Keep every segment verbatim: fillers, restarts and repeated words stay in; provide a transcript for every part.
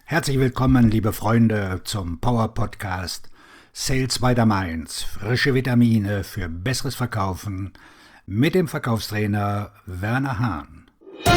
Herzlich willkommen, liebe Freunde, zum Power Podcast Sales by the Mainz. Frische Vitamine für besseres Verkaufen mit dem Verkaufstrainer Werner Hahn.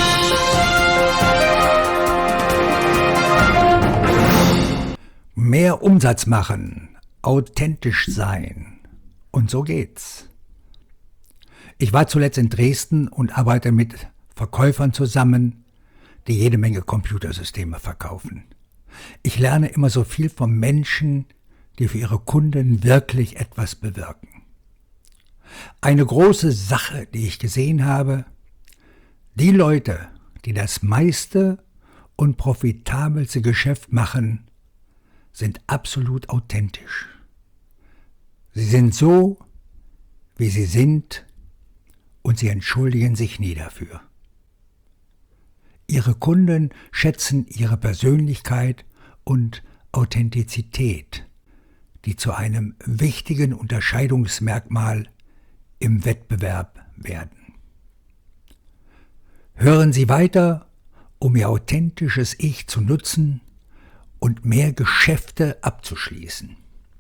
Mehr Umsatz machen, authentisch sein. Und so geht's. Ich war zuletzt in Dresden und arbeite mit Verkäufern zusammen, die jede Menge Computersysteme verkaufen. Ich lerne immer so viel von Menschen, die für ihre Kunden wirklich etwas bewirken. Eine große Sache, die ich gesehen habe: die Leute, die das meiste und profitabelste Geschäft machen, sind absolut authentisch. Sie sind so, wie sie sind, und sie entschuldigen sich nie dafür. Ihre Kunden schätzen ihre Persönlichkeit und Authentizität, die zu einem wichtigen Unterscheidungsmerkmal im Wettbewerb werden. Hören Sie weiter, um Ihr authentisches Ich zu nutzen und mehr Geschäfte abzuschließen.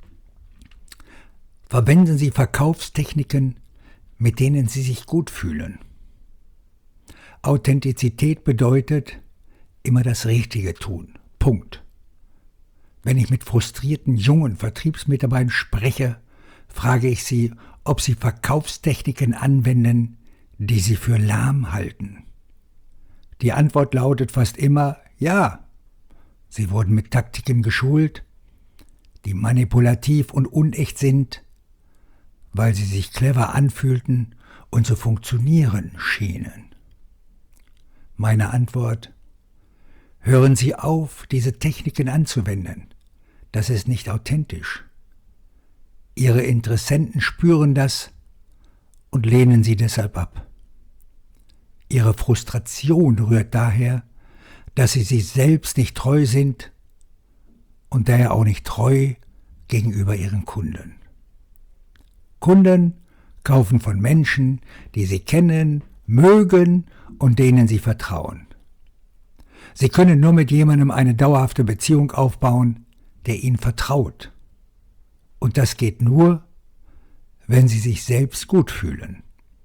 Verwenden Sie Verkaufstechniken, mit denen Sie sich gut fühlen. Authentizität bedeutet immer das Richtige tun. Punkt. Wenn ich mit frustrierten jungen Vertriebsmitarbeitern spreche, frage ich sie, ob sie Verkaufstechniken anwenden, die sie für lahm halten. Die Antwort lautet fast immer ja. Sie wurden mit Taktiken geschult, die manipulativ und unecht sind, weil sie sich clever anfühlten und zu funktionieren schienen. Meine Antwort: Hören Sie auf, diese Techniken anzuwenden. Das ist nicht authentisch. Ihre Interessenten spüren das und lehnen Sie deshalb ab. Ihre Frustration rührt daher, dass Sie sich selbst nicht treu sind und daher auch nicht treu gegenüber Ihren Kunden. Kunden kaufen von Menschen, die Sie kennen, mögen und denen Sie vertrauen. Sie können nur mit jemandem eine dauerhafte Beziehung aufbauen, der Ihnen vertraut. Und das geht nur, wenn Sie sich selbst gut fühlen.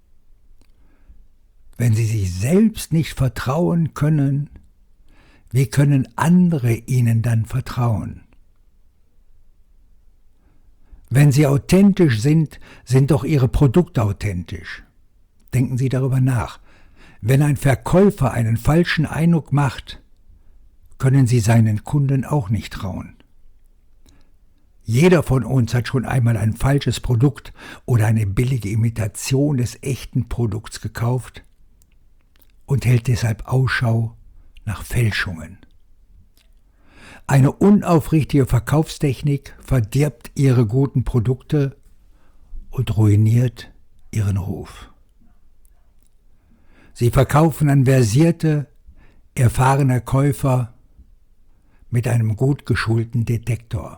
Wenn Sie sich selbst nicht vertrauen können, wie können andere Ihnen dann vertrauen? Wenn Sie authentisch sind, sind doch Ihre Produkte authentisch. Denken Sie darüber nach. Wenn ein Verkäufer einen falschen Eindruck macht, können Sie seinen Kunden auch nicht trauen. Jeder von uns hat schon einmal ein falsches Produkt oder eine billige Imitation des echten Produkts gekauft und hält deshalb Ausschau nach Fälschungen. Eine unaufrichtige Verkaufstechnik verdirbt Ihre guten Produkte und ruiniert Ihren Ruf. Sie verkaufen an versierte, erfahrene Käufer mit einem gut geschulten Detektor.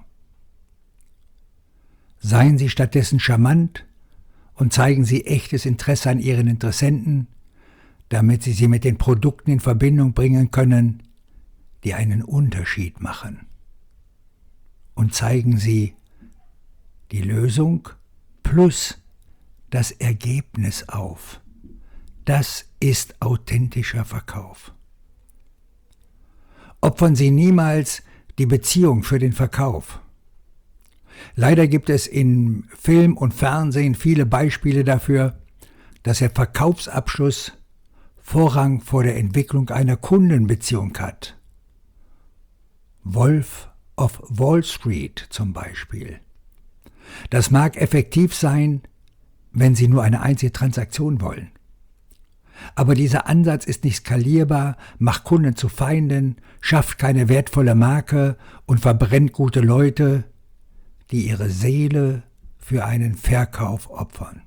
Seien Sie stattdessen charmant und zeigen Sie echtes Interesse an Ihren Interessenten, damit Sie sie mit den Produkten in Verbindung bringen können, die einen Unterschied machen. Und zeigen Sie die Lösung plus das Ergebnis auf. Das ist authentischer Verkauf. Opfern Sie niemals die Beziehung für den Verkauf. Leider gibt es in Film und Fernsehen viele Beispiele dafür, dass der Verkaufsabschluss Vorrang vor der Entwicklung einer Kundenbeziehung hat. Wolf of Wall Street zum Beispiel. Das mag effektiv sein, wenn Sie nur eine einzige Transaktion wollen. Aber dieser Ansatz ist nicht skalierbar, macht Kunden zu Feinden, schafft keine wertvolle Marke und verbrennt gute Leute, die ihre Seele für einen Verkauf opfern.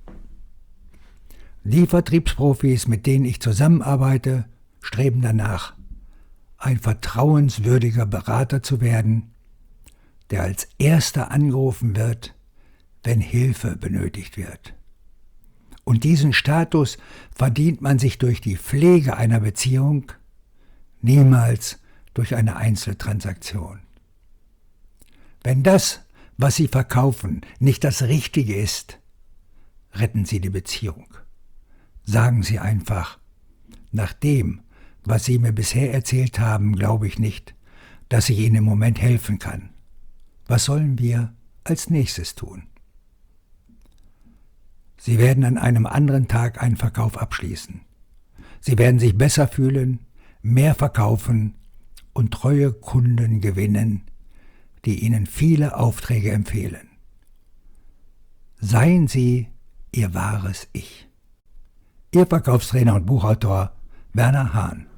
Die Vertriebsprofis, mit denen ich zusammenarbeite, streben danach, ein vertrauenswürdiger Berater zu werden, der als erster angerufen wird, wenn Hilfe benötigt wird. Und diesen Status verdient man sich durch die Pflege einer Beziehung, niemals durch eine Einzeltransaktion. Wenn das, was Sie verkaufen, nicht das Richtige ist, retten Sie die Beziehung. Sagen Sie einfach, nach dem, was Sie mir bisher erzählt haben, glaube ich nicht, dass ich Ihnen im Moment helfen kann. Was sollen wir als nächstes tun? Sie werden an einem anderen Tag einen Verkauf abschließen. Sie werden sich besser fühlen, mehr verkaufen und treue Kunden gewinnen, die Ihnen viele Aufträge empfehlen. Seien Sie Ihr wahres Ich. Ihr Verkaufstrainer und Buchautor Werner Hahn.